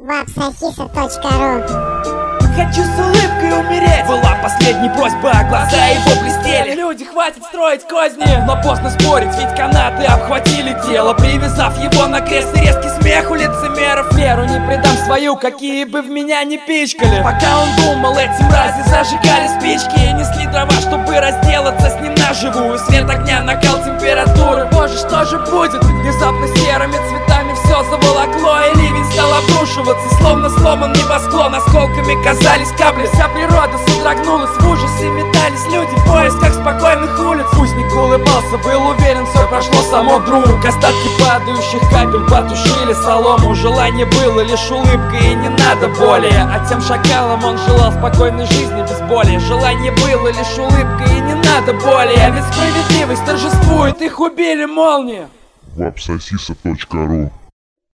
wapsosisa.ru. Хочу с улыбкой умереть, была последней просьба, глаза его блестели. Люди, хватит строить козни, но поздно спорить, ведь канаты обхватили тело, привязав его на крест, и резкий смех у лицемеров. Веру не предам свою, какие бы в меня не пичкали. Пока он думал, эти мрази зажигали спички и несли дрова, чтобы разделаться с ним наживую. Свет огня, накал температуры, боже, что же будет? Внезапно серыми цветами все заволокло, и ливень стал обрушиваться, словно сломан небосклон. Осколками казались капли, вся природа содрогнулась, в ужасе метались люди в поисках спокойных улиц. Узник улыбался, был уверен, все прошло само вдруг. Остатки падающих капель потушили солому. Желание было лишь улыбкой, и не надо более. А тем шакалам он желал спокойной жизни без боли. Желание было лишь улыбкой, и не надо более. Ведь справедливость торжествует, их убили молнии. wapsosisa.ru